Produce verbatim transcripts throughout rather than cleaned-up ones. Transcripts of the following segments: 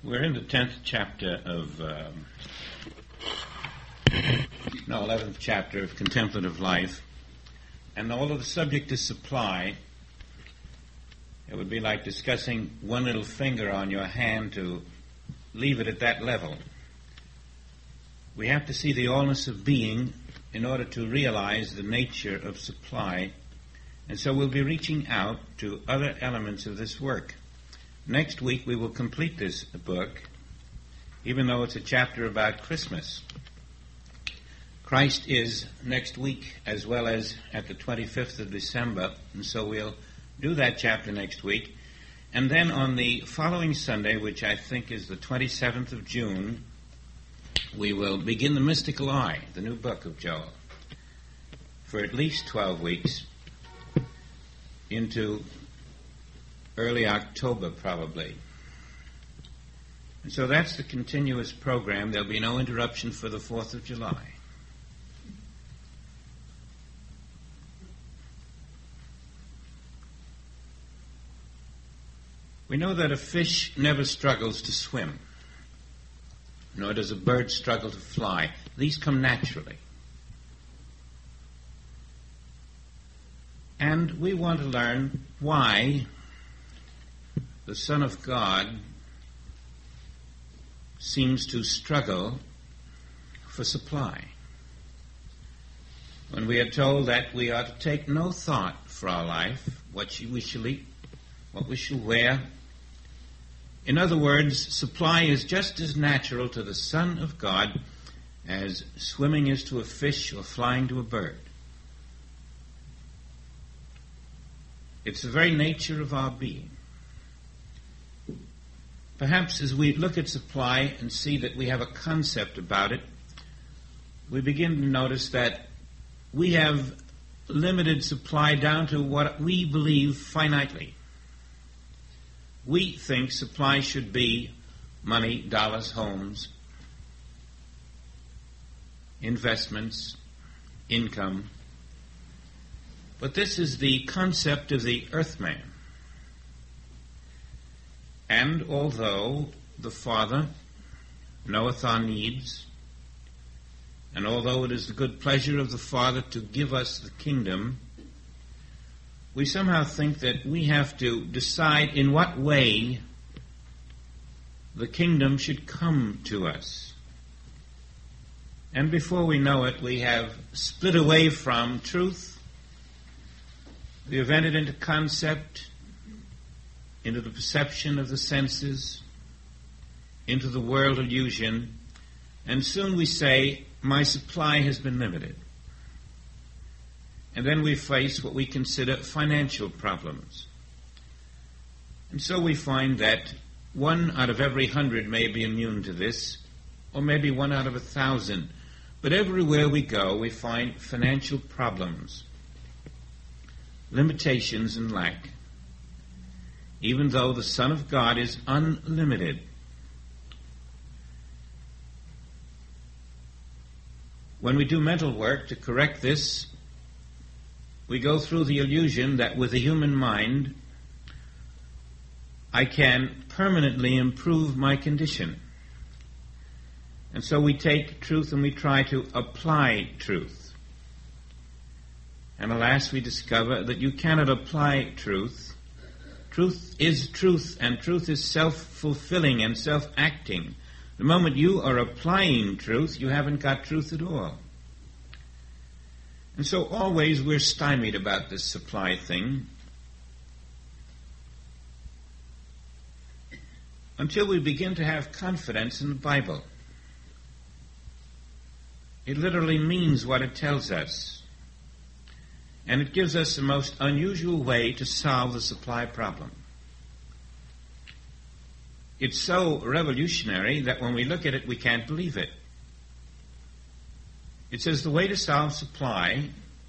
We're in the tenth chapter of, um, no, eleventh chapter of Contemplative Life. And although the subject is supply, it would be like discussing one little finger on your hand to leave it at that level. We have to see the allness of being in order to realize the nature of supply. And so we'll be reaching out to other elements of this work. Next week we will complete this book, even though it's a chapter about Christmas. Christ is next week as well as at the twenty-fifth of December, and so we'll do that chapter next week. And then on the following Sunday, which I think is the twenty-seventh of June, we will begin the Mystical Eye, the new book of Joel, for at least twelve weeks into early October, probably. And so that's the continuous program. There'll be no interruption for the fourth of July. We know that a fish never struggles to swim, nor does a bird struggle to fly. These come naturally. And we want to learn why the Son of God seems to struggle for supply. When we are told that we are to take no thought for our life, what we shall eat, what we shall wear. In other words, supply is just as natural to the Son of God as swimming is to a fish or flying to a bird. It's the very nature of our being. Perhaps as we look at supply and see that we have a concept about it, we begin to notice that we have limited supply down to what we believe finitely. We think supply should be money, dollars, homes, investments, income. But this is the concept of the earthman. And although the Father knoweth our needs, and although it is the good pleasure of the Father to give us the kingdom, we somehow think that we have to decide in what way the kingdom should come to us. And before we know it, we have split away from truth. We have entered into concept, into the perception of the senses, into the world illusion, and soon we say, my supply has been limited. And then we face what we consider financial problems. And so we find that one out of every hundred may be immune to this, or maybe one out of a thousand. But everywhere we go, we find financial problems, limitations and lack, even though the Son of God is unlimited. When we do mental work to correct this, we go through the illusion that with the human mind, I can permanently improve my condition. And so we take truth and we try to apply truth. And alas, we discover that you cannot apply truth. Truth is truth, and truth is self-fulfilling and self-acting. The moment you are applying truth, you haven't got truth at all. And so always we're stymied about this supply thing until we begin to have confidence in the Bible. It literally means what it tells us. And it gives us the most unusual way to solve the supply problem. It's so revolutionary that when we look at it, we can't believe it. It says the way to solve supply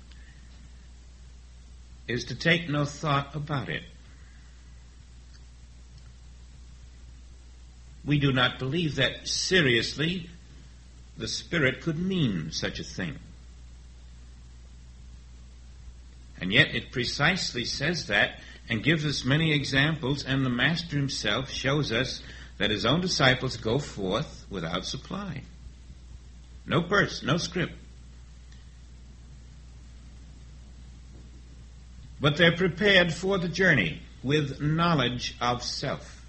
is to take no thought about it. We do not believe that seriously the Spirit could mean such a thing. And yet it precisely says that and gives us many examples, and the Master himself shows us that his own disciples go forth without supply. No purse, no scrip. But they're prepared for the journey with knowledge of self,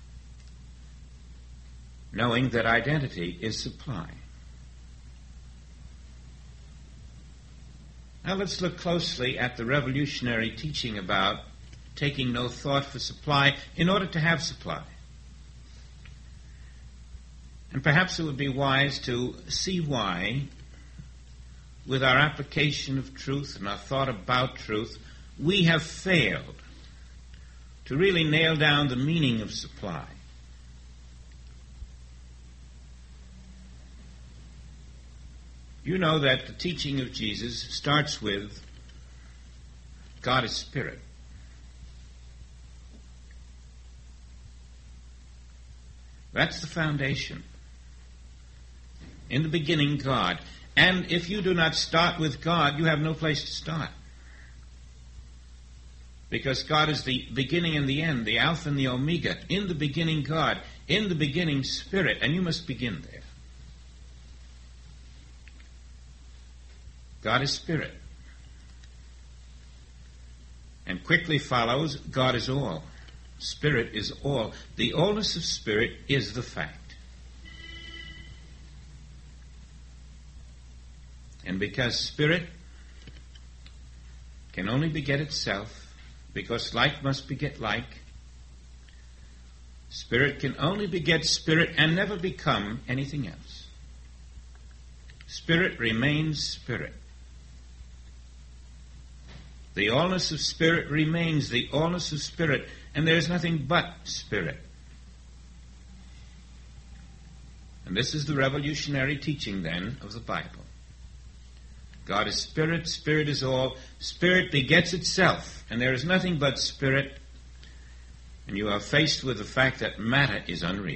knowing that identity is supply. Now let's look closely at the revolutionary teaching about taking no thought for supply in order to have supply. And perhaps it would be wise to see why, with our application of truth and our thought about truth, we have failed to really nail down the meaning of supply. You know that the teaching of Jesus starts with God is Spirit. That's the foundation. In the beginning, God. And if you do not start with God, you have no place to start. Because God is the beginning and the end, the Alpha and the Omega. In the beginning, God. In the beginning, Spirit. And you must begin there. God is Spirit. And quickly follows, God is all. Spirit is all. The allness of Spirit is the fact. And because Spirit can only beget itself, because like must beget like, Spirit can only beget Spirit and never become anything else. Spirit remains Spirit. The allness of Spirit remains the allness of Spirit, and there is nothing but Spirit. And this is the revolutionary teaching, then, of the Bible. God is Spirit, Spirit is all. Spirit begets itself, and there is nothing but Spirit, and you are faced with the fact that matter is unreal.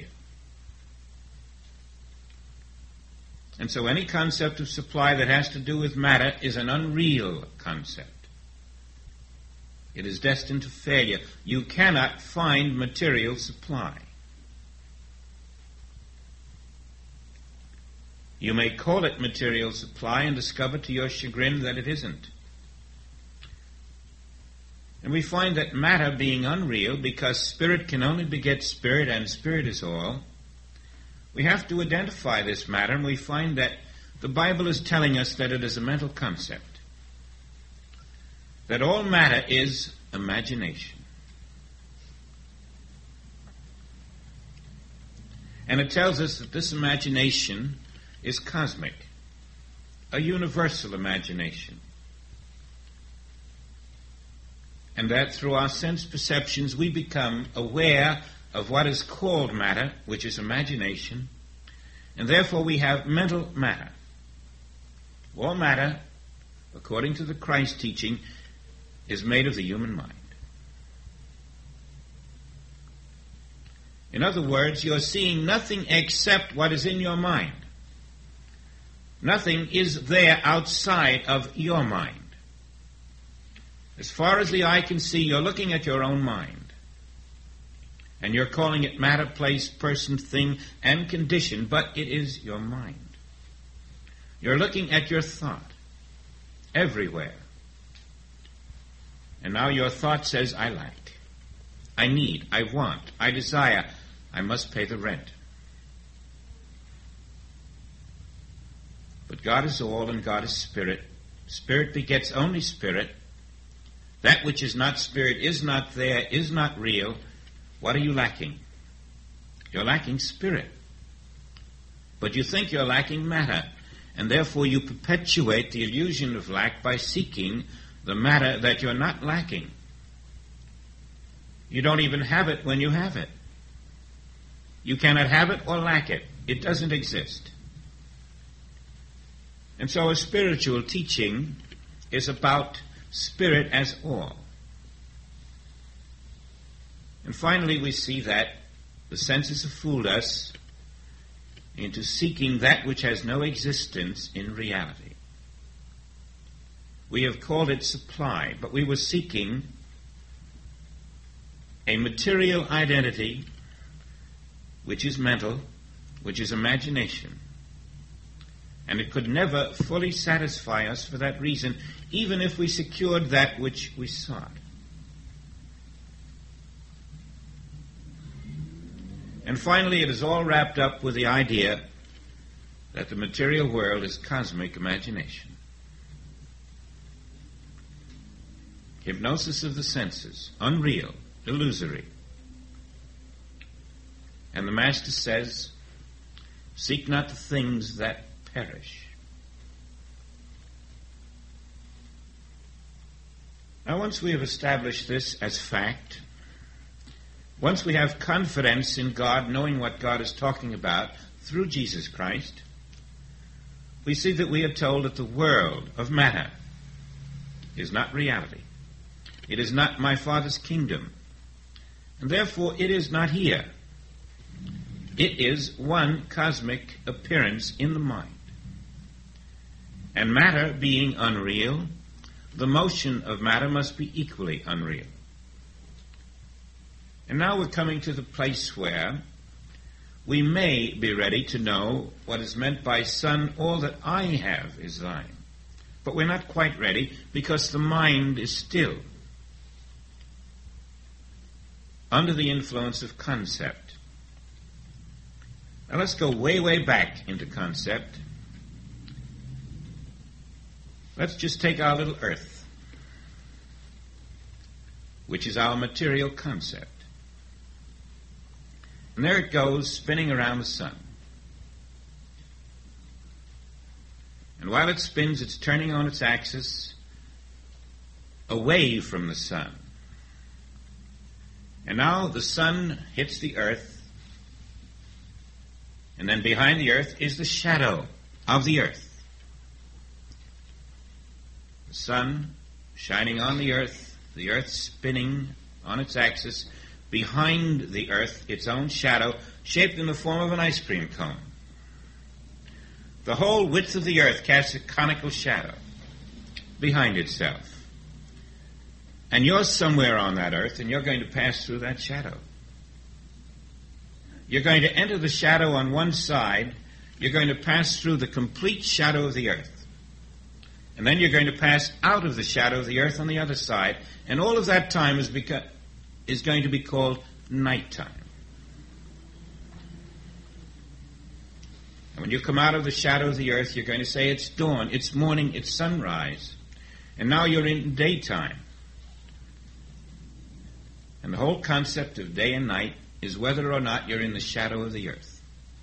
And so any concept of supply that has to do with matter is an unreal concept. It is destined to failure. You cannot find material supply. You may call it material supply and discover to your chagrin that it isn't. And we find that matter being unreal, because Spirit can only beget Spirit and Spirit is all, we have to identify this matter, and we find that the Bible is telling us that it is a mental concept. That all matter is imagination. And it tells us that this imagination is cosmic, a universal imagination. And that through our sense perceptions we become aware of what is called matter, which is imagination, and therefore we have mental matter. All matter, according to the Christ teaching, is made of the human mind. In other words, you're seeing nothing except what is in your mind. Nothing is there outside of your mind. As far as the eye can see, you're looking at your own mind. And you're calling it matter, place, person, thing, and condition, but it is your mind. You're looking at your thought everywhere. And now your thought says, I like, I need, I want, I desire, I must pay the rent. But God is all and God is Spirit. Spirit begets only Spirit. That which is not Spirit is not there, is not real. What are you lacking? You're lacking Spirit. But you think you're lacking matter. And therefore you perpetuate the illusion of lack by seeking the matter that you're not lacking. You don't even have it when you have it. You cannot have it or lack it. It doesn't exist. And so a spiritual teaching is about Spirit as all. And finally we see that the senses have fooled us into seeking that which has no existence in reality. We have called it supply, but we were seeking a material identity which is mental, which is imagination. And it could never fully satisfy us for that reason, even if we secured that which we sought. And finally, it is all wrapped up with the idea that the material world is cosmic imagination. Hypnosis of the senses, unreal, illusory. And the Master says, seek not the things that perish. Now, once we have established this as fact, once we have confidence in God, knowing what God is talking about through Jesus Christ, we see that we are told that the world of matter is not reality. It is not my Father's kingdom. And therefore, it is not here. It is one cosmic appearance in the mind. And matter being unreal, the motion of matter must be equally unreal. And now we're coming to the place where we may be ready to know what is meant by Son, all that I have is thine. But we're not quite ready because the mind is still under the influence of concept. Now let's go way, way back into concept. Let's just take our little earth, which is our material concept. And there it goes, spinning around the sun. And while it spins, it's turning on its axis away from the sun. And now the sun hits the earth, and then behind the earth is the shadow of the earth. The sun shining on the earth, the earth spinning on its axis, behind the earth its own shadow, shaped in the form of an ice cream cone. The whole width of the earth casts a conical shadow behind itself. And you're somewhere on that earth, and you're going to pass through that shadow. You're going to enter the shadow on one side. You're going to pass through the complete shadow of the earth. And then you're going to pass out of the shadow of the earth on the other side. And all of that time is, beca- is going to be called nighttime. And when you come out of the shadow of the earth, you're going to say it's dawn, it's morning, it's sunrise. And now you're in daytime. And the whole concept of day and night is whether or not you're in the shadow of the earth.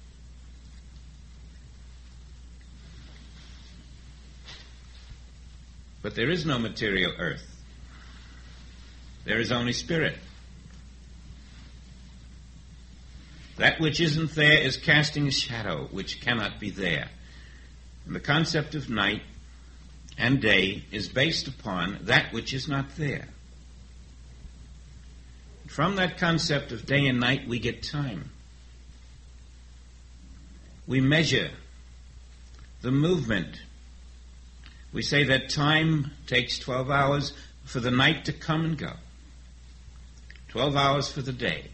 But there is no material earth. There is only spirit. That which isn't there is casting a shadow which cannot be there. And the concept of night and day is based upon that which is not there. From that concept of day and night, we get time. We measure the movement. We say that time takes twelve hours for the night to come and go. twelve hours for the day.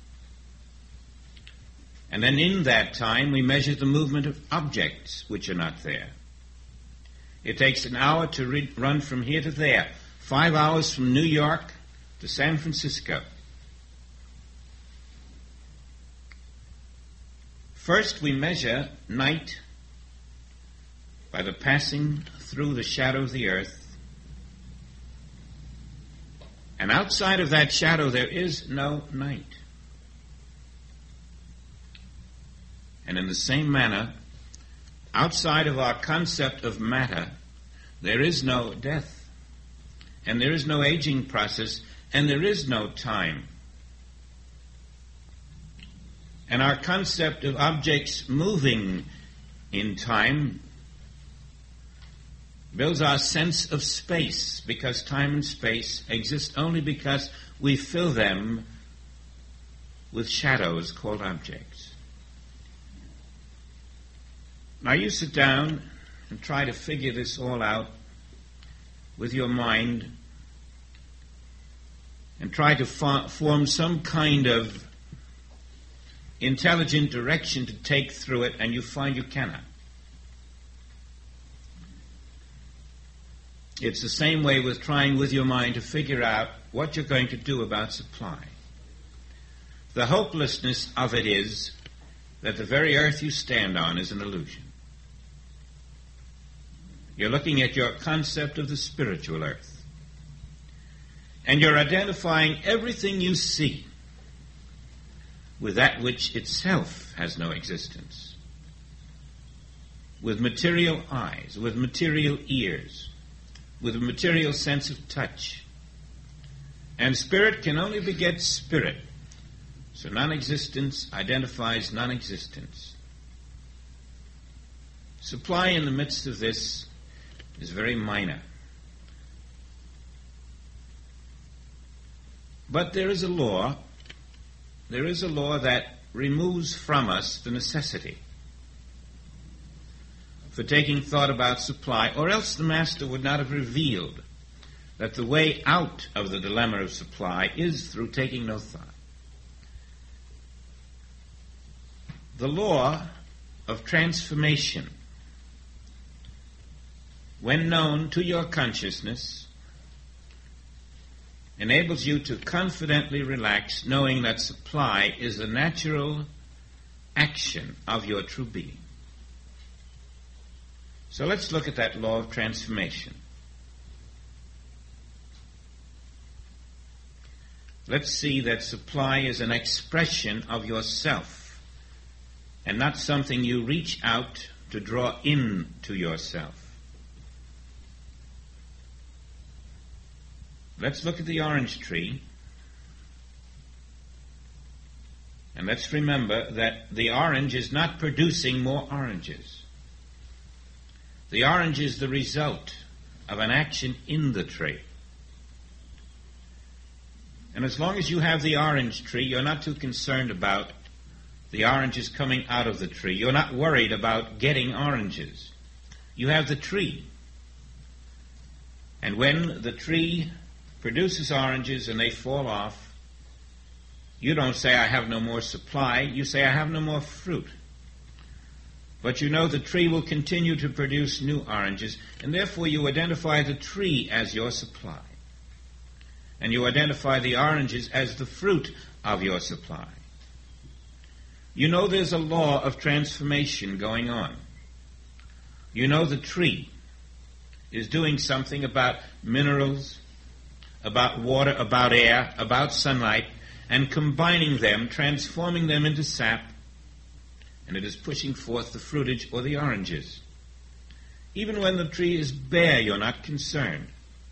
And then in that time, we measure the movement of objects which are not there. It takes an hour to re- run from here to there. Five hours from New York to San Francisco. First, we measure night by the passing through the shadow of the earth. And outside of that shadow, there is no night. And in the same manner, outside of our concept of matter, there is no death, and there is no aging process, and there is no time. And our concept of objects moving in time builds our sense of space, because time and space exist only because we fill them with shadows called objects. Now you sit down and try to figure this all out with your mind and try to fo- form some kind of intelligent direction to take through it, and you find you cannot. It's the same way with trying with your mind to figure out what you're going to do about supply. The hopelessness of it is that the very earth you stand on is an illusion. You're looking at your concept of the spiritual earth, and you're identifying everything you see with that which itself has no existence, with material eyes, with material ears, with a material sense of touch. And spirit can only beget spirit. So non-existence identifies non-existence. Supply in the midst of this is very minor. But there is a law, there is a law that removes from us the necessity for taking thought about supply, or else the Master would not have revealed that the way out of the dilemma of supply is through taking no thought. The law of transformation, when known to your consciousness, enables you to confidently relax, knowing that supply is a natural action of your true being. So let's look at that law of transformation. Let's see that supply is an expression of yourself, and not something you reach out to draw in to yourself. Let's look at the orange tree, and let's remember that the orange is not producing more oranges. The orange is the result of an action in the tree. And as long as you have the orange tree, you're not too concerned about the oranges coming out of the tree. You're not worried about getting oranges. You have the tree. And when the tree produces oranges and they fall off, you don't say, I have no more supply. You say, I have no more fruit. But you know the tree will continue to produce new oranges, and therefore you identify the tree as your supply. And you identify the oranges as the fruit of your supply. You know there's a law of transformation going on. You know the tree is doing something about minerals, about water, about air, about sunlight, and combining them, transforming them into sap, and it is pushing forth the fruitage or the oranges. Even when the tree is bare, you're not concerned.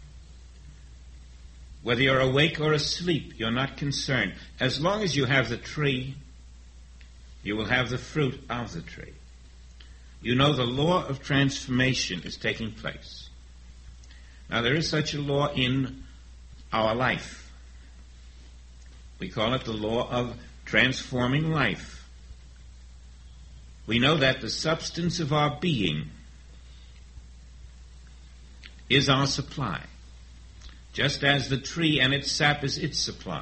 Whether you're awake or asleep, you're not concerned. As long as you have the tree, you will have the fruit of the tree. You know the law of transformation is taking place. Now, there is such a law in our life. We call it the law of transforming life. We know that the substance of our being is our supply, just as the tree and its sap is its supply.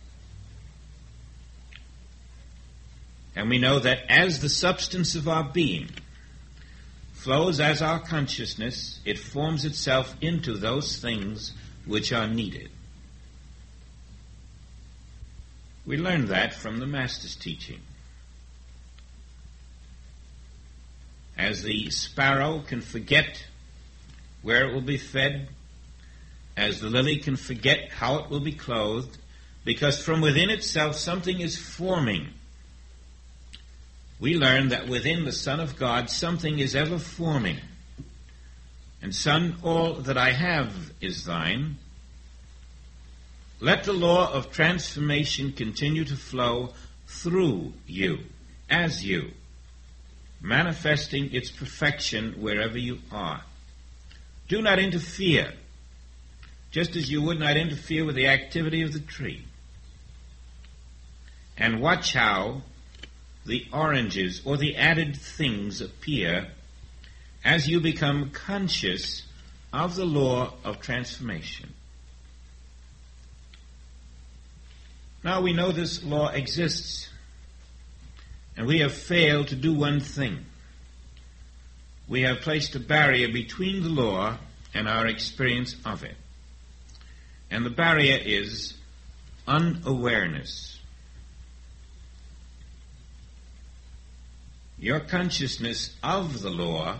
And we know that as the substance of our being flows as our consciousness, it forms itself into those things which are needed. We learn that from the Master's teaching. As the sparrow can forget where it will be fed, as the lily can forget how it will be clothed, because from within itself something is forming. We learn that within the Son of God something is ever forming. And Son, all that I have is thine. Let the law of transformation continue to flow through you, as you, manifesting its perfection wherever you are. Do not interfere, just as you would not interfere with the activity of the tree. And watch how the oranges or the added things appear as you become conscious of the law of transformation. Now we know this law exists And we have failed to do one thing. We have placed a barrier between the law and our experience of it. And the barrier is unawareness. Your consciousness of the law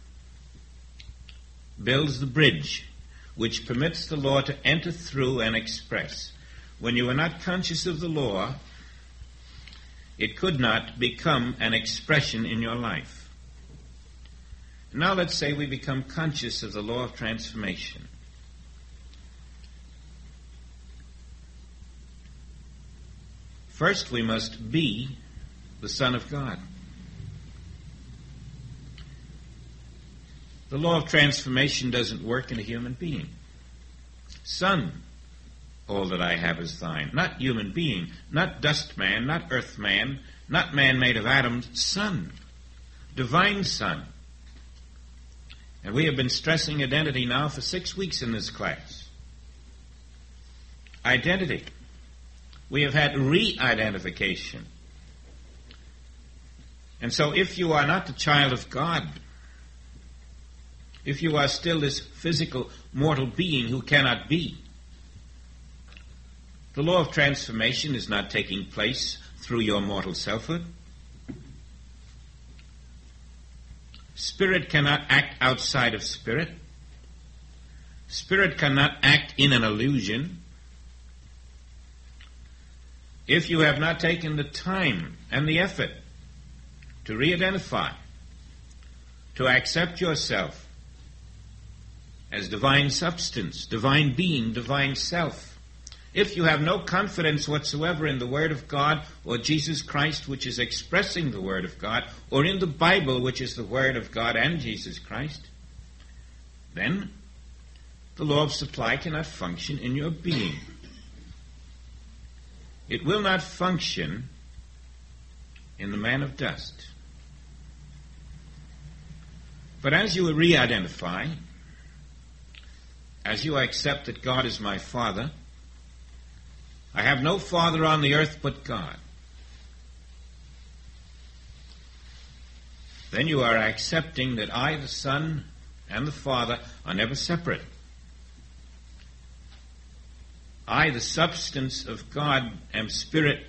builds the bridge which permits the law to enter through and express. When you are not conscious of the law, it could not become an expression in your life. Now let's say we become conscious of the law of transformation. First, we must be the Son of God. The law of transformation doesn't work in a human being. Son, all that I have is thine. Not human being, not dust man, not earth man, not man made of atoms. Son, divine Son. And we have been stressing identity now for six weeks in this class. Identity. We have had re-identification. And so if you are not the child of God, if you are still this physical, mortal being who cannot be, the law of transformation is not taking place through your mortal selfhood. Spirit cannot act outside of spirit. Spirit cannot act in an illusion. If you have not taken the time and the effort to re-identify, to accept yourself as divine substance, divine being, divine self, if you have no confidence whatsoever in the Word of God or Jesus Christ, which is expressing the Word of God, or in the Bible, which is the Word of God and Jesus Christ, then the law of supply cannot function in your being. It will not function in the man of dust. But as you re-identify, as you accept that God is my Father, I have no Father on the earth but God, then you are accepting that I, the Son, and the Father are never separate. I, the substance of God, am Spirit,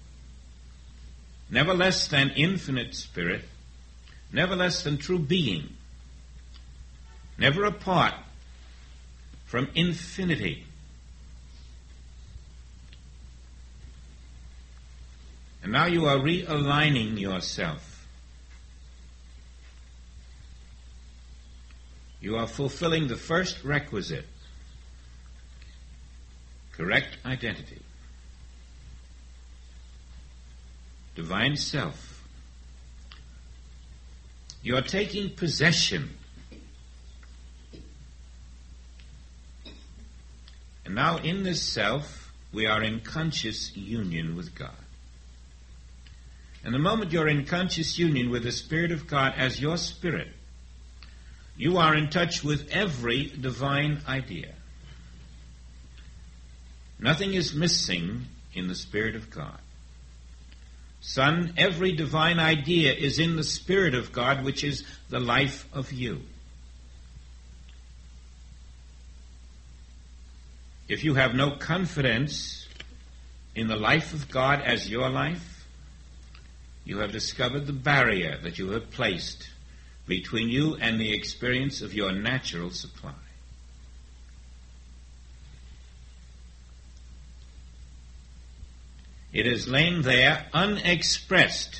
never less than infinite Spirit, never less than true being, never apart from infinity. And now you are realigning yourself. You are fulfilling the first requisite, correct identity, divine self. You are taking possession. And now in this self, we are in conscious union with God. And the moment you're in conscious union with the Spirit of God as your spirit, you are in touch with every divine idea. Nothing is missing in the Spirit of God. Son, every divine idea is in the Spirit of God, which is the life of you. If you have no confidence in the life of God as your life, you have discovered the barrier that you have placed between you and the experience of your natural supply. It has lain there unexpressed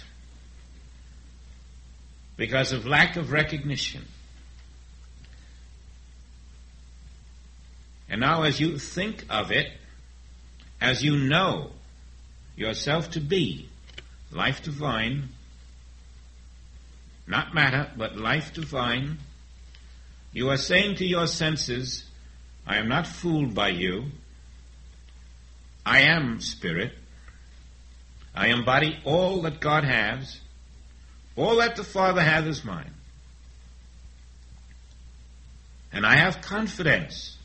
because of lack of recognition. And now as you think of it, as you know yourself to be life divine, not matter, but life divine, you are saying to your senses, I am not fooled by you. I am Spirit. I embody all that God has. All that the Father hath is mine. And I have confidence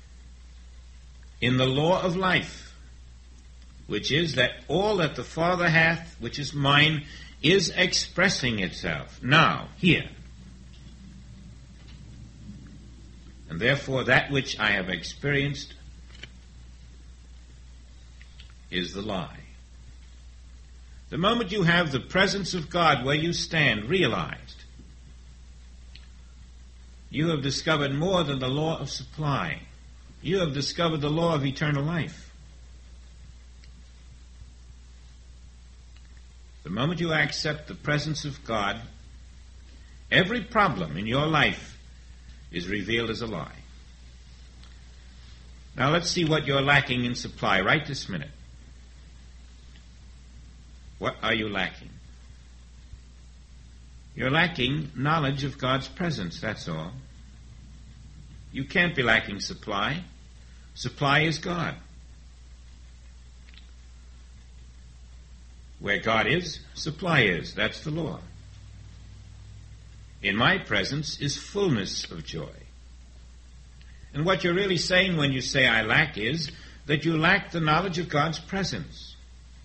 in the law of life, which is that all that the Father hath, which is mine, is expressing itself now, here. And therefore that which I have experienced is the lie. The moment you have the presence of God where you stand realized, you have discovered more than the law of supply. You have discovered the law of eternal life. The moment you accept the presence of God, every problem in your life is revealed as a lie. Now let's see what you're lacking in supply right this minute. What are you lacking? You're lacking knowledge of God's presence, that's all. You can't be lacking supply. Supply is God. Where God is, supply is. That's the law. In my presence is fullness of joy. And what you're really saying when you say I lack is that you lack the knowledge of God's presence.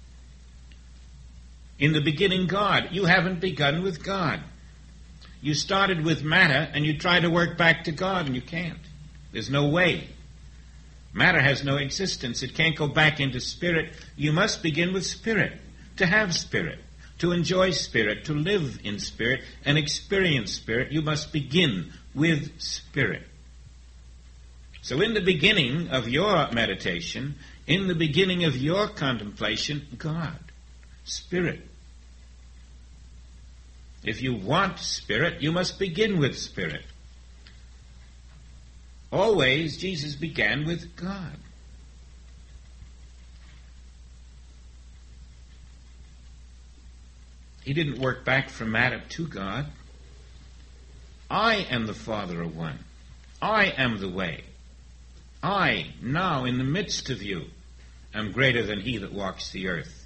In the beginning, God. You haven't begun with God. You started with matter and you try to work back to God and you can't. There's no way. Matter has no existence. It can't go back into spirit. You must begin with spirit. To have spirit, to enjoy spirit, to live in spirit, and experience spirit, you must begin with spirit. So in the beginning of your meditation, in the beginning of your contemplation, God, spirit. If you want spirit, you must begin with spirit. Always, Jesus began with God. He didn't work back from matter to God. I am the Father of one. I am the way. I, now in the midst of you, am greater than he that walks the earth.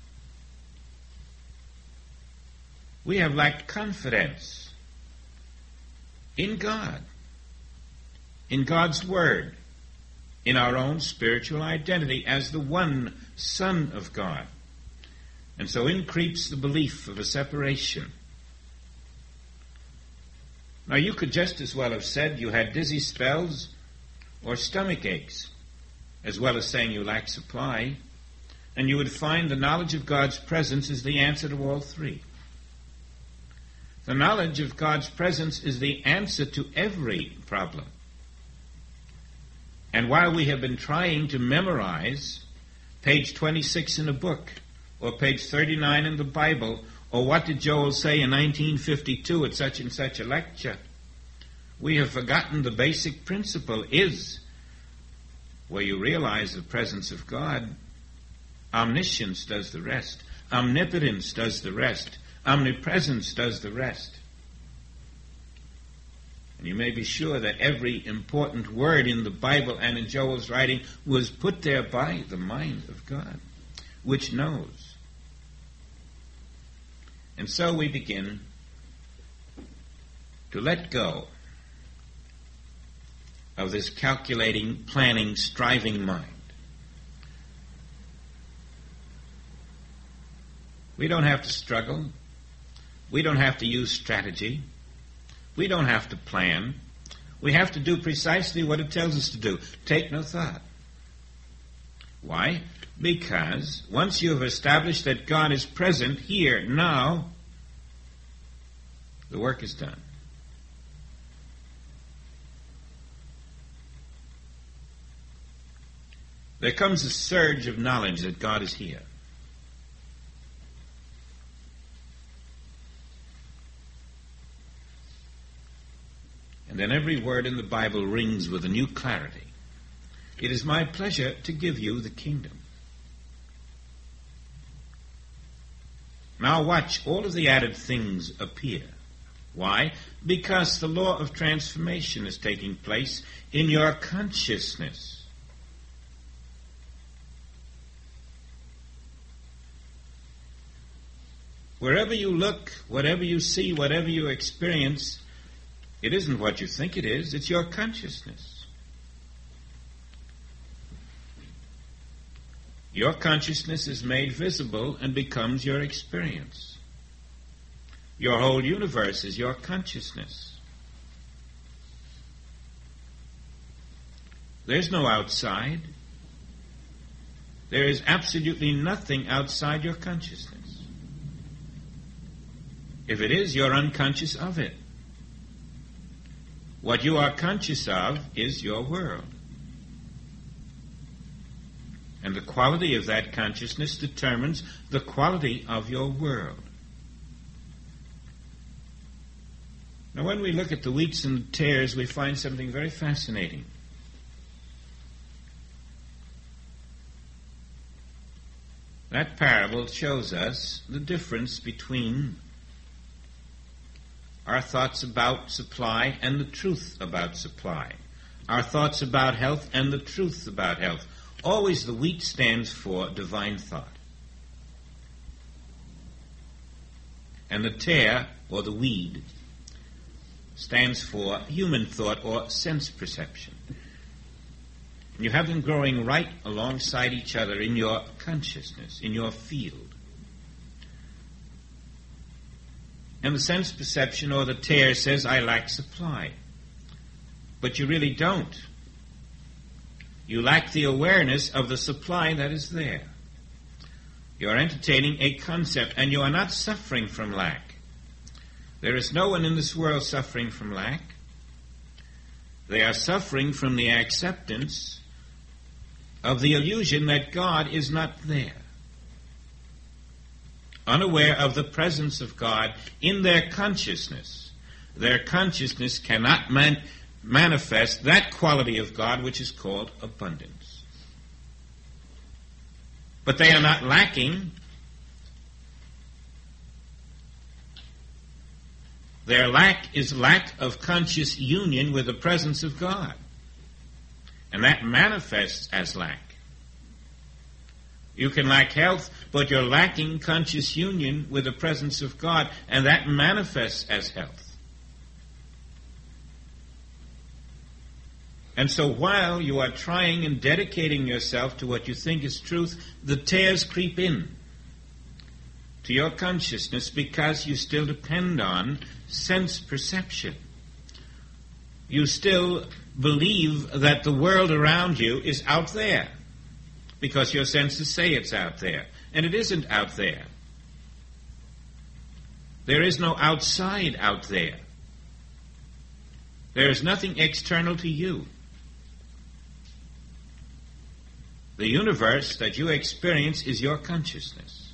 We have lacked confidence in God, in God's Word, in our own spiritual identity as the one Son of God. And so in creeps the belief of a separation. Now you could just as well have said you had dizzy spells or stomach aches, as well as saying you lack supply, and you would find the knowledge of God's presence is the answer to all three. The knowledge of God's presence is the answer to every problem. And while we have been trying to memorize page twenty-six in a book, or page thirty-nine in the Bible, or what did Joel say in nineteen fifty-two at such and such a lecture, we have forgotten the basic principle is, where you realize the presence of God, omniscience does the rest, omnipotence does the rest, omnipresence does the rest. And you may be sure that every important word in the Bible and in Joel's writing was put there by the mind of God, which knows. And so we begin to let go of this calculating, planning, striving mind. We don't have to struggle. We don't have to use strategy. We don't have to plan. We have to do precisely what it tells us to do. Take no thought. Why? Because once you have established that God is present here, now, the work is done. There comes a surge of knowledge that God is here. And then every word in the Bible rings with a new clarity. It is my pleasure to give you the kingdom. Now watch, all of the added things appear. Why? Because the law of transformation is taking place in your consciousness. Wherever you look, whatever you see, whatever you experience, it isn't what you think it is, it's your consciousness. Your consciousness is made visible and becomes your experience. Your whole universe is your consciousness. There's no outside. There is absolutely nothing outside your consciousness. If it is, you're unconscious of it. What you are conscious of is your world. And the quality of that consciousness determines the quality of your world. Now, when we look at the wheats and the tares, we find something very fascinating. That parable shows us the difference between our thoughts about supply and the truth about supply. Our thoughts about health and the truth about health. Always the wheat stands for divine thought. And the tare, or the weed, stands for human thought or sense perception. And you have them growing right alongside each other in your consciousness, in your field. And the sense perception, or the tare, says, I lack supply. But you really don't. You lack the awareness of the supply that is there. You are entertaining a concept, and you are not suffering from lack. There is no one in this world suffering from lack. They are suffering from the acceptance of the illusion that God is not there. Unaware of the presence of God in their consciousness. Their consciousness cannot man- manifest that quality of God which is called abundance. But they are not lacking. Their lack is lack of conscious union with the presence of God. And that manifests as lack. You can lack health, but you're lacking conscious union with the presence of God, and that manifests as health. And so while you are trying and dedicating yourself to what you think is truth, the tares creep in to your consciousness because you still depend on sense perception. You still believe that the world around you is out there because your senses say it's out there, and it isn't out there. There is no outside out there. There is nothing external to you. The universe that you experience is your consciousness.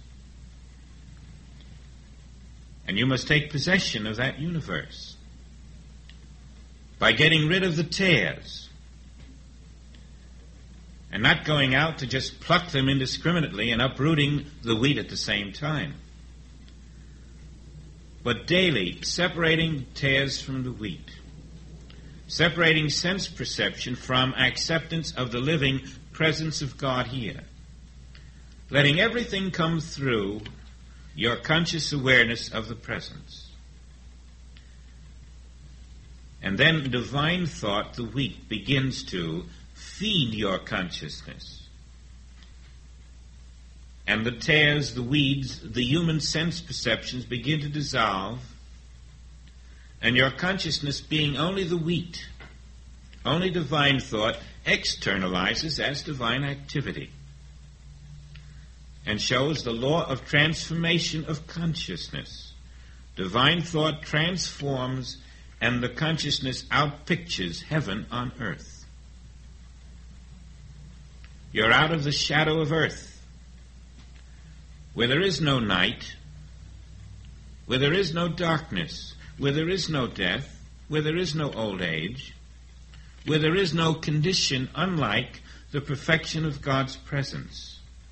And you must take possession of that universe by getting rid of the tares and not going out to just pluck them indiscriminately and uprooting the wheat at the same time, but daily separating tares from the wheat, separating sense perception from acceptance of the living presence of God here, letting everything come through your conscious awareness of the presence. And then divine thought, the wheat, begins to feed your consciousness. And the tares, the weeds, the human sense perceptions begin to dissolve, and your consciousness, being only the wheat, only divine thought, externalizes as divine activity and shows the law of transformation of consciousness. Divine thought transforms, and the consciousness outpictures heaven on earth. You're out of the shadow of earth, where there is no night, where there is no darkness, where there is no death, where there is no old age, where there is no condition unlike the perfection of God's presence.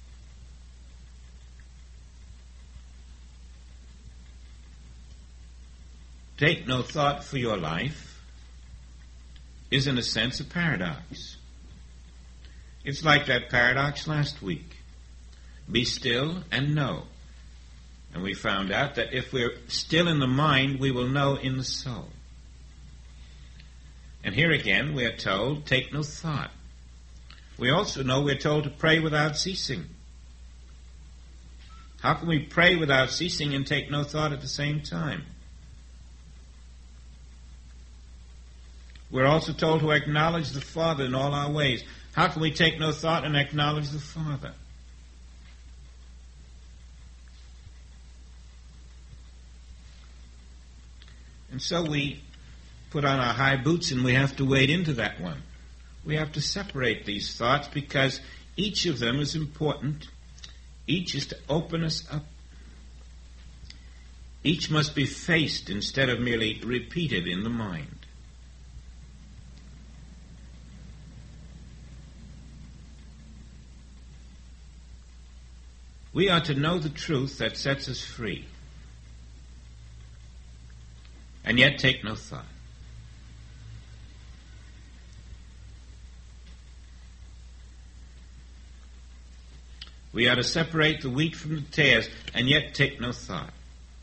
Take no thought for your life is, in a sense, a paradox. It's like that paradox last week. Be still and know. And we found out that if we're still in the mind, we will know in the soul. And here again we are told, take no thought. We also know we're told to pray without ceasing. How can we pray without ceasing and take no thought at the same time? We're also told to acknowledge the Father in all our ways. How can we take no thought and acknowledge the Father? And so we put on our high boots and we have to wade into that one. We have to separate these thoughts because each of them is important. Each is to open us up. Each must be faced instead of merely repeated in the mind. We are to know the truth that sets us free, and yet take no thought. We are to separate the wheat from the tares, and yet take no thought.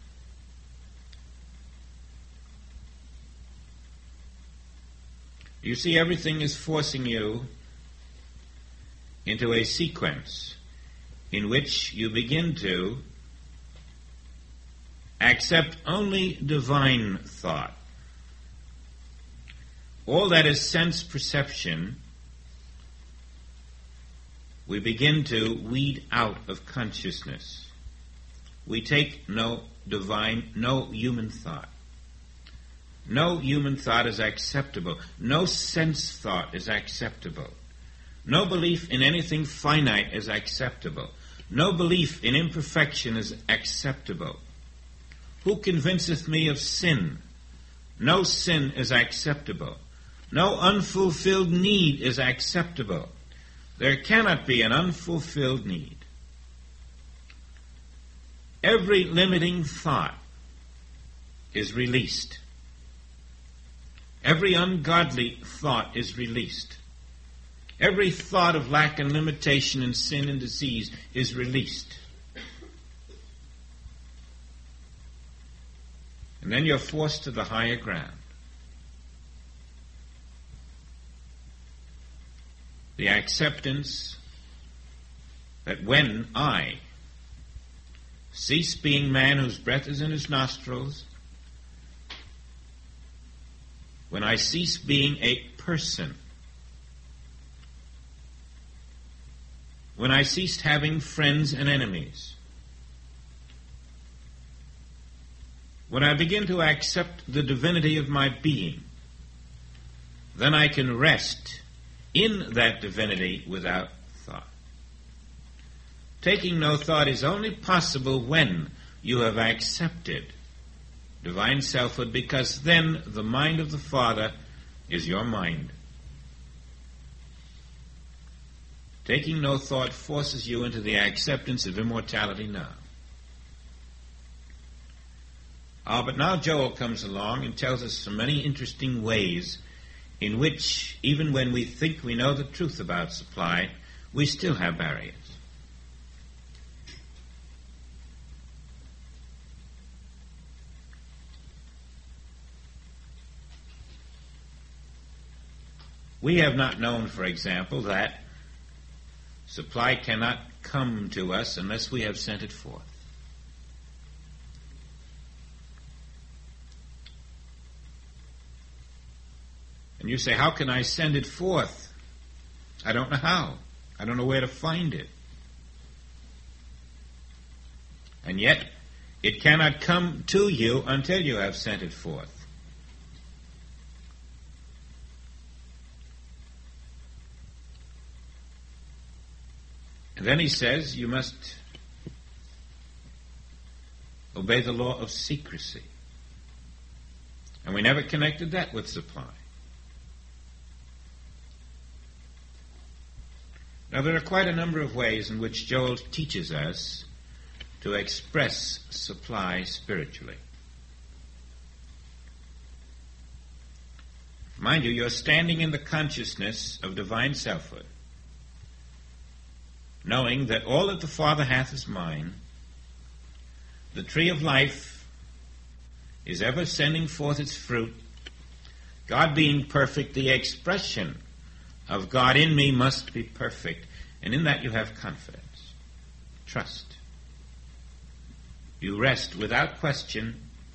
You see, everything is forcing you into a sequence in which you begin to accept only divine thought. All that is sense perception, we begin to weed out of consciousness. We take no divine, no human thought. No human thought is acceptable. No sense thought is acceptable. No belief in anything finite is acceptable. No belief in imperfection is acceptable. Who convinceth me of sin? No sin is acceptable. No unfulfilled need is acceptable. There cannot be an unfulfilled need. Every limiting thought is released. Every ungodly thought is released. Every thought of lack and limitation and sin and disease is released. And then you're forced to the higher ground. The acceptance that when I cease being man whose breath is in his nostrils, when I cease being a person, when I ceased having friends and enemies, when I begin to accept the divinity of my being, then I can rest in that divinity without thought. Taking no thought is only possible when you have accepted divine selfhood, because then the mind of the Father is your mind. Taking no thought forces you into the acceptance of immortality now. Ah, but now Joel comes along and tells us so many interesting ways in which, even when we think we know the truth about supply, we still have barriers. We have not known, for example, that supply cannot come to us unless we have sent it forth. And you say, how can I send it forth? I don't know how. I don't know where to find it. And yet, it cannot come to you until you have sent it forth. And then he says you must obey the law of secrecy. And we never connected that with supply. Now, there are quite a number of ways in which Joel teaches us to express supply spiritually. Mind you, you're standing in the consciousness of divine selfhood, knowing that all that the Father hath is mine. The tree of life is ever sending forth its fruit. God being perfect, the expression of God in me must be perfect. And in that you have confidence, trust. You rest without question,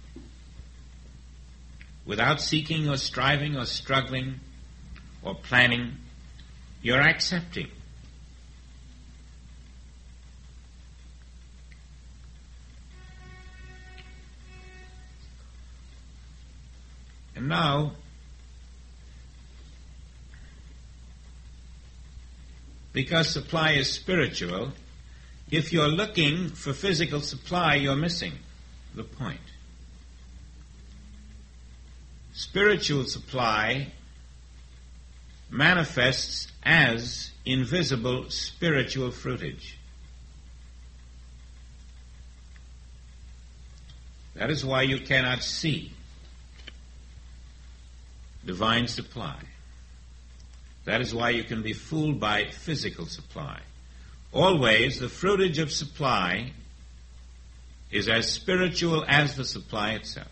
without seeking or striving or struggling or planning. You're accepting. And now, because supply is spiritual, if you're looking for physical supply, you're missing the point. Spiritual supply manifests as invisible spiritual fruitage. That is why you cannot see divine supply. That is why you can be fooled by physical supply. Always, the fruitage of supply is as spiritual as the supply itself.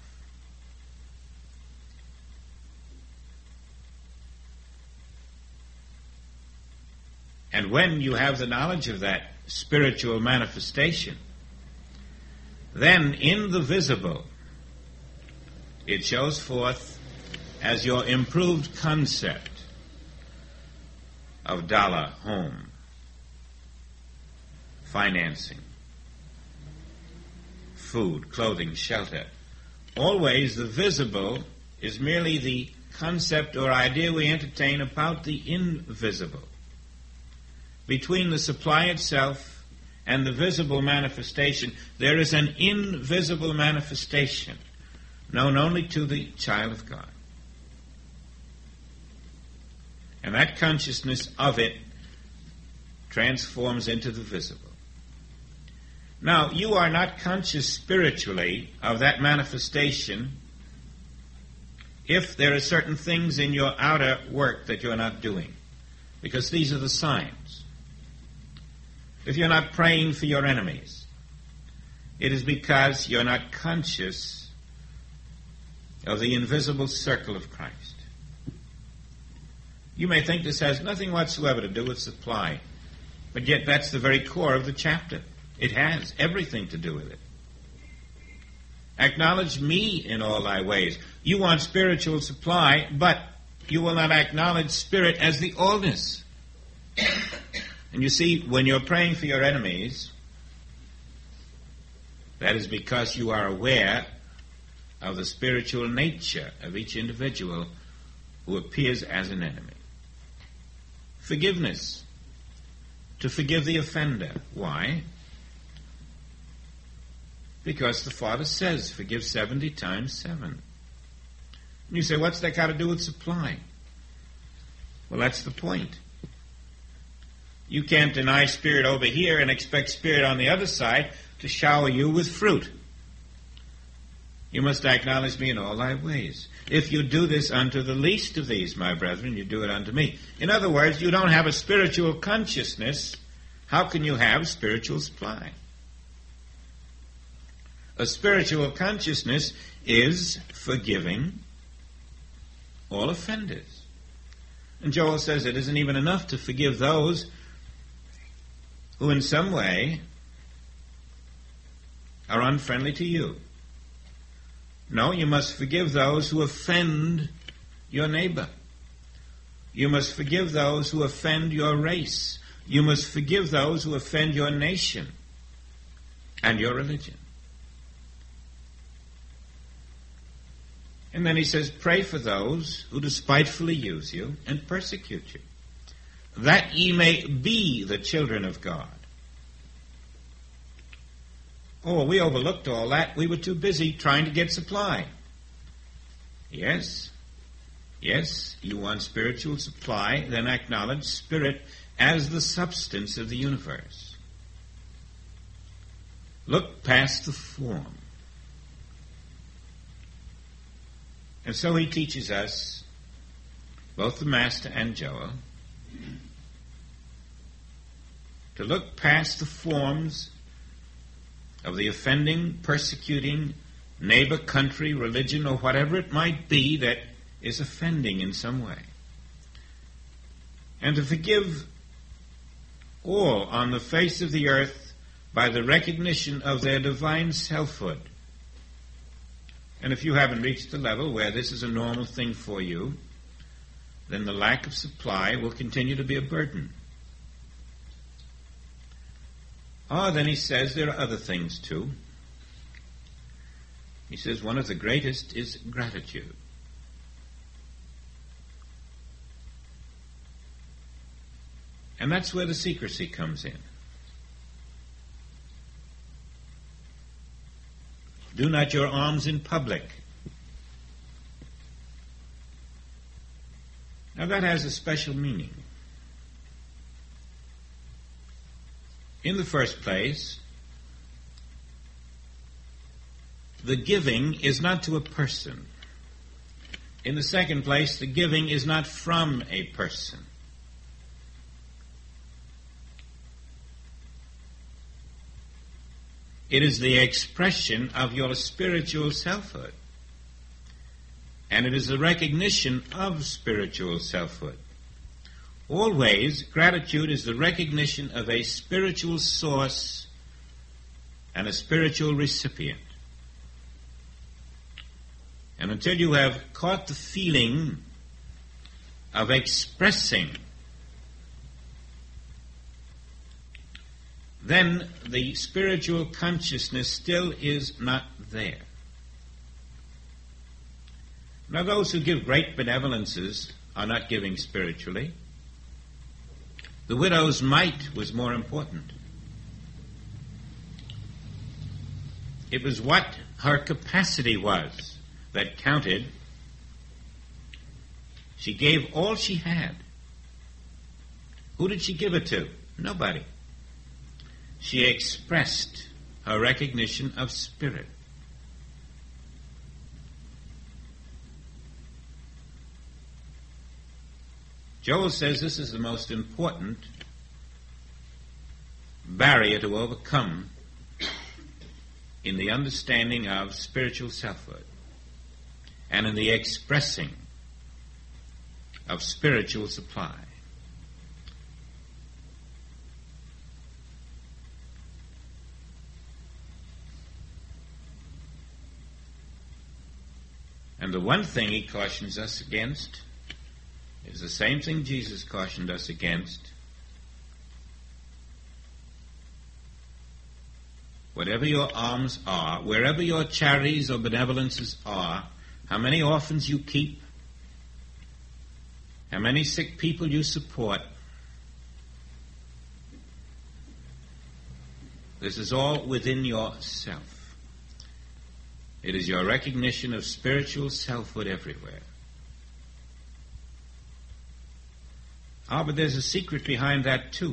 And when you have the knowledge of that spiritual manifestation, then in the visible, it shows forth as your improved concept of dollar, home, financing, food, clothing, shelter. Always the visible is merely the concept or idea we entertain about the invisible. Between the supply itself and the visible manifestation, there is an invisible manifestation known only to the child of God. And that consciousness of it transforms into the visible. Now, you are not conscious spiritually of that manifestation if there are certain things in your outer work that you're not doing, because these are the signs. If you're not praying for your enemies, it is because you're not conscious of the invisible circle of Christ. You may think this has nothing whatsoever to do with supply, but yet that's the very core of the chapter. It has everything to do with it. Acknowledge me in all thy ways. You want spiritual supply, but you will not acknowledge spirit as the allness. And you see, when you're praying for your enemies, that is because you are aware of the spiritual nature of each individual who appears as an enemy. Forgiveness. To forgive the offender. Why? Because the Father says, forgive seventy times seven. And you say, what's that got to do with supply? Well, that's the point. You can't deny spirit over here and expect spirit on the other side to shower you with fruit. You must acknowledge me in all thy ways. If you do this unto the least of these, my brethren, you do it unto me. In other words, you don't have a spiritual consciousness. How can you have spiritual supply? A spiritual consciousness is forgiving all offenders. And Joel says it isn't even enough to forgive those who in some way are unfriendly to you. No, you must forgive those who offend your neighbor. You must forgive those who offend your race. You must forgive those who offend your nation and your religion. And then he says, pray for those who despitefully use you and persecute you, that ye may be the children of God. Oh, we overlooked all that. We were too busy trying to get supply. Yes, yes, you want spiritual supply, then acknowledge spirit as the substance of the universe. Look past the form. And so he teaches us, both the Master and Joel, to look past the forms of the offending, persecuting neighbor, country, religion, or whatever it might be that is offending in some way. And to forgive all on the face of the earth by the recognition of their divine selfhood. And if you haven't reached the level where this is a normal thing for you, then the lack of supply will continue to be a burden. Ah, then he says there are other things too. He says one of the greatest is gratitude. And that's where the secrecy comes in. Do not your alms in public. Now that has a special meaning. In the first place, the giving is not to a person. In the second place, the giving is not from a person. It is the expression of your spiritual selfhood. And it is the recognition of spiritual selfhood. Always, gratitude is the recognition of a spiritual source and a spiritual recipient. And until you have caught the feeling of expressing, then the spiritual consciousness still is not there. Now, those who give great benevolences are not giving spiritually. The widow's mite was more important. It was what her capacity was that counted. She gave all she had. Who did she give it to? Nobody. She expressed her recognition of spirit. Joel says this is the most important barrier to overcome in the understanding of spiritual selfhood and in the expressing of spiritual supply. And the one thing he cautions us against is the same thing Jesus cautioned us against. Whatever your alms are, wherever your charities or benevolences are, how many orphans you keep, how many sick people you support, this is all within yourself. It is your recognition of spiritual selfhood everywhere. Ah, but there's a secret behind that too.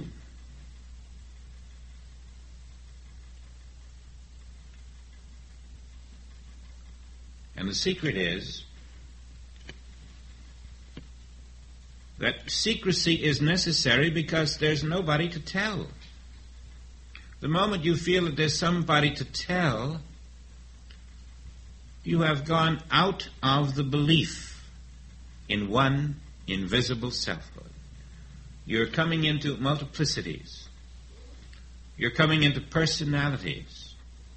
And the secret is that secrecy is necessary because there's nobody to tell. The moment you feel that there's somebody to tell, you have gone out of the belief in one invisible selfhood. You're coming into multiplicities. You're coming into personalities.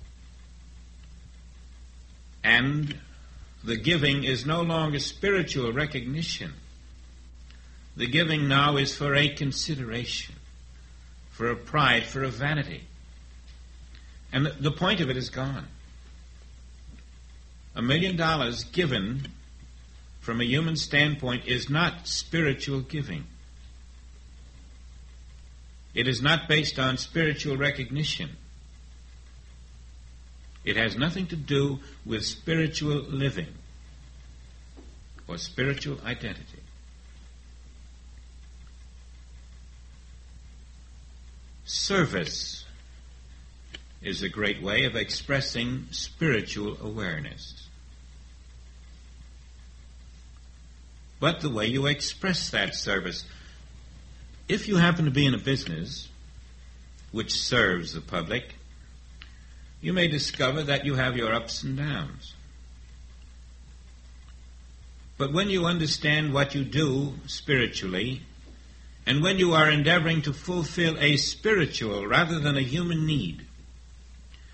And the giving is no longer spiritual recognition. The giving now is for a consideration, for a pride, for a vanity. And the, the point of it is gone. A million dollars given from a human standpoint is not spiritual giving. It is not based on spiritual recognition. It has nothing to do with spiritual living or spiritual identity. Service is a great way of expressing spiritual awareness. But the way you express that service, if you happen to be in a business which serves the public, you may discover that you have your ups and downs. But when you understand what you do spiritually, and when you are endeavoring to fulfill a spiritual rather than a human need,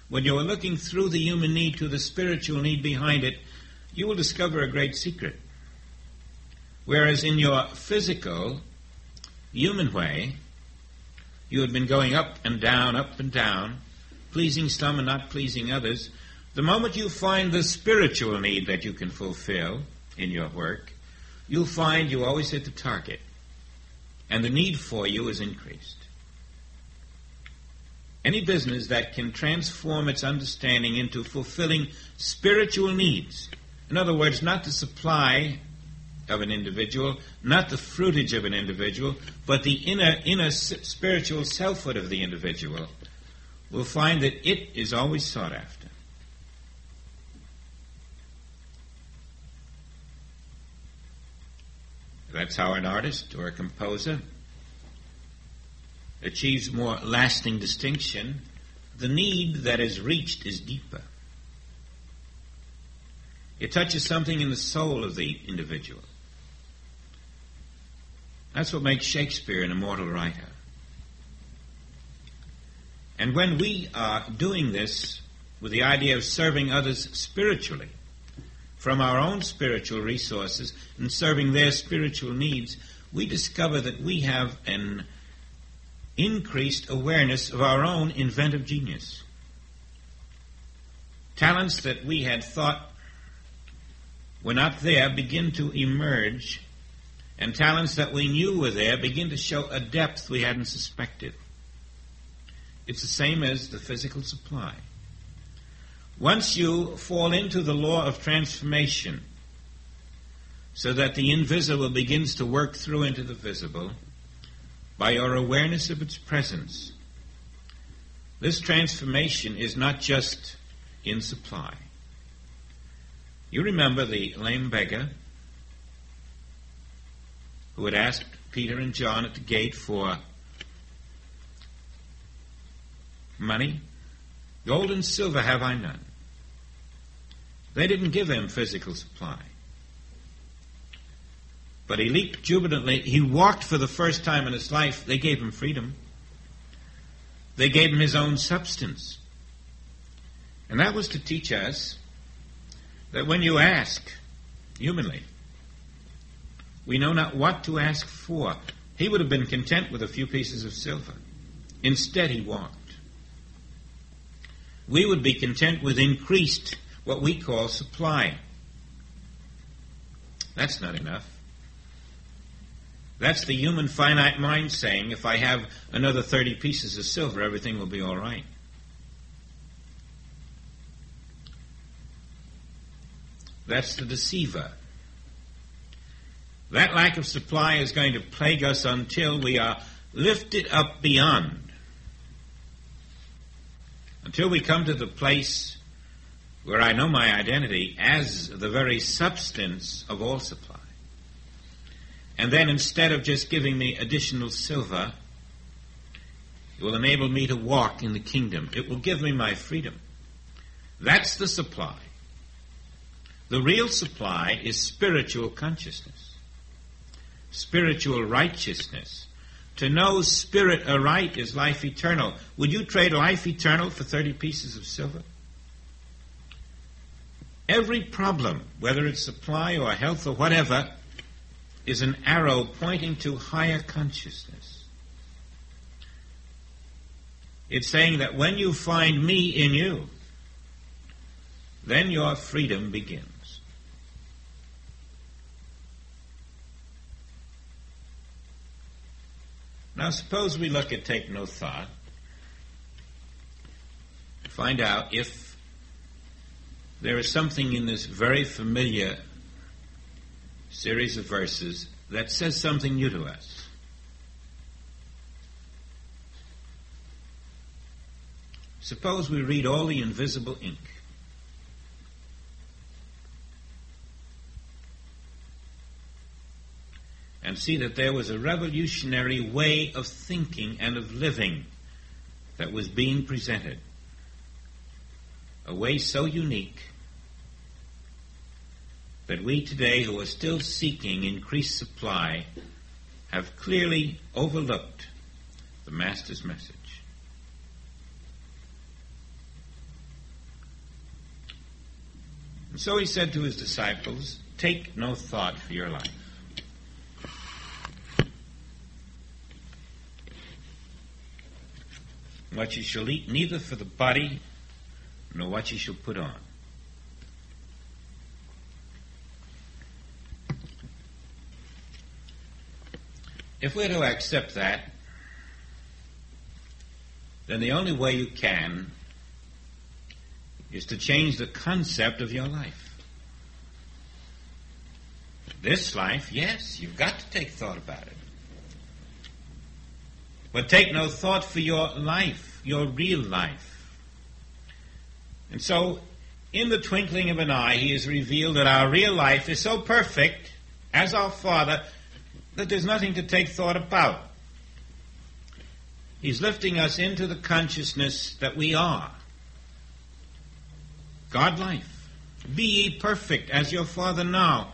when you are looking through the human need to the spiritual need behind it, you will discover a great secret. Whereas in your physical, human way, you had been going up and down, up and down, pleasing some and not pleasing others, the moment you find the spiritual need that you can fulfill in your work, you'll find you always hit the target, and the need for you is increased. Any business that can transform its understanding into fulfilling spiritual needs, in other words, not the supply of an individual, not the fruitage of an individual, but the inner, inner spiritual selfhood of the individual, will find that it is always sought after. That's how an artist or a composer achieves more lasting distinction. The need that is reached is deeper. It touches something in the soul of the individual. That's what makes Shakespeare an immortal writer. And when we are doing this with the idea of serving others spiritually, from our own spiritual resources and serving their spiritual needs, we discover that we have an increased awareness of our own inventive genius. Talents that we had thought were not there begin to emerge, and talents that we knew were there begin to show a depth we hadn't suspected. It's the same as the physical supply. Once you fall into the law of transformation, so that the invisible begins to work through into the visible, by your awareness of its presence, this transformation is not just in supply. You remember the lame beggar who had asked Peter and John at the gate for money? Gold and silver have I none. They didn't give him physical supply. But he leaped jubilantly. He walked for the first time in his life. They gave him freedom. They gave him his own substance. And that was to teach us that when you ask humanly, we know not what to ask for. He would have been content with a few pieces of silver. Instead, he walked. We would be content with increased, what we call supply. That's not enough. That's the human finite mind saying, if I have another thirty pieces of silver, everything will be all right. That's the deceiver. That lack of supply is going to plague us until we are lifted up beyond. Until we come to the place where I know my identity as the very substance of all supply. And then instead of just giving me additional silver, it will enable me to walk in the kingdom. It will give me my freedom. That's the supply. The real supply is spiritual consciousness, spiritual righteousness. To know spirit aright is life eternal. Would you trade life eternal for thirty pieces of silver? Every problem, whether it's supply or health or whatever, is an arrow pointing to higher consciousness. It's saying that when you find me in you, then your freedom begins. Now suppose we look at Take No Thought, find out if there is something in this very familiar series of verses that says something new to us. Suppose we read all the invisible ink. And see that there was a revolutionary way of thinking and of living that was being presented. A way so unique that we today, who are still seeking increased supply, have clearly overlooked the Master's message. And so he said to his disciples, take no thought for your life. What ye shall eat, neither for the body, nor what ye shall put on. If we're to accept that, then the only way you can is to change the concept of your life. This life, yes, you've got to take thought about it. But take no thought for your life, your real life. And so, in the twinkling of an eye, he has revealed that our real life is so perfect, as our Father, that there's nothing to take thought about. He's lifting us into the consciousness that we are God life. Be ye perfect as your Father now.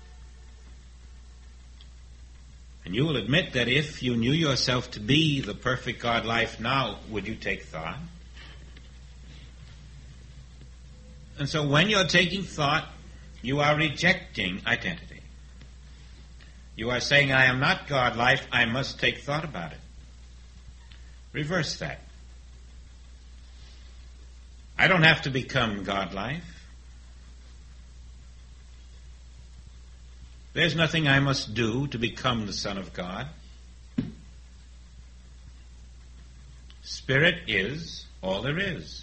And you will admit that if you knew yourself to be the perfect God life now, would you take thought? And so when you're taking thought, you are rejecting identity. You are saying, I am not God life, I must take thought about it. Reverse that. I don't have to become God life. There's nothing I must do to become the Son of God. Spirit is all there is.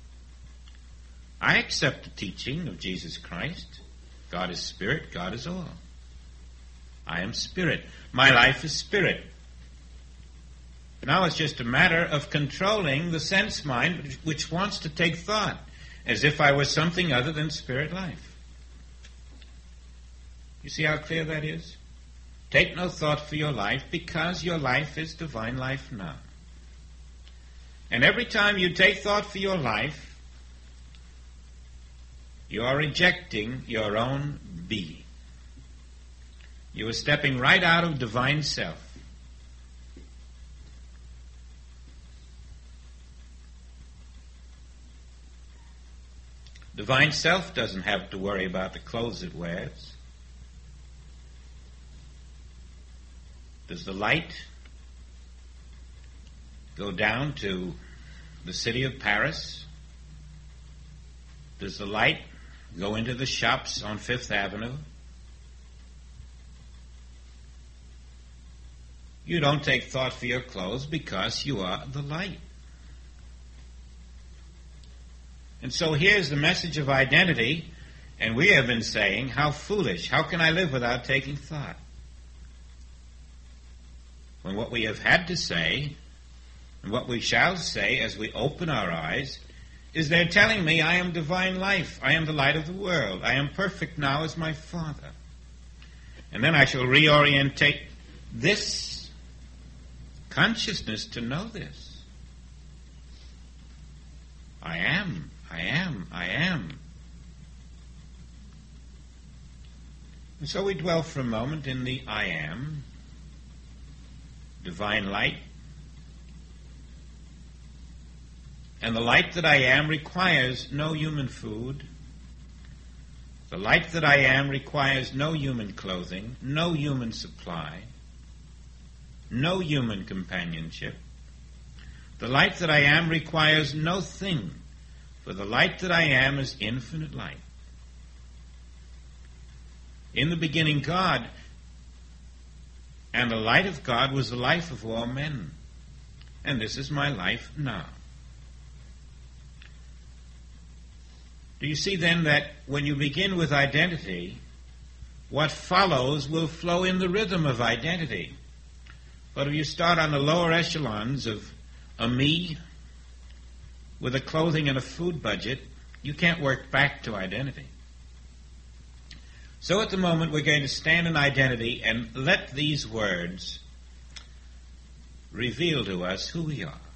I accept the teaching of Jesus Christ. God is spirit, God is all. I am spirit. My life is spirit. Now it's just a matter of controlling the sense mind which wants to take thought as if I was something other than spirit life. You see how clear that is? Take no thought for your life because your life is divine life now. And every time you take thought for your life, you are rejecting your own being. You are stepping right out of divine self. Divine self doesn't have to worry about the clothes it wears. Does the light go down to the city of Paris? Does the light go into the shops on Fifth Avenue? You don't take thought for your clothes because you are the light. And so here's the message of identity, and we have been saying, how foolish, how can I live without taking thought? When what we have had to say, and what we shall say as we open our eyes, is they're telling me I am divine life, I am the light of the world, I am perfect now as my Father. And then I shall reorientate this consciousness to know this. I am, I am, I am. And so we dwell for a moment in the I am, divine light. And the light that I am requires no human food. The light that I am requires no human clothing, no human supply, no human companionship. The light that I am requires no thing, for the light that I am is infinite light. In the beginning, God, and the light of God was the life of all men. And this is my life now. Do you see then that when you begin with identity, what follows will flow in the rhythm of identity? But if you start on the lower echelons of a me with a clothing and a food budget, you can't work back to identity. So at the moment we're going to stand in identity and let these words reveal to us who we are.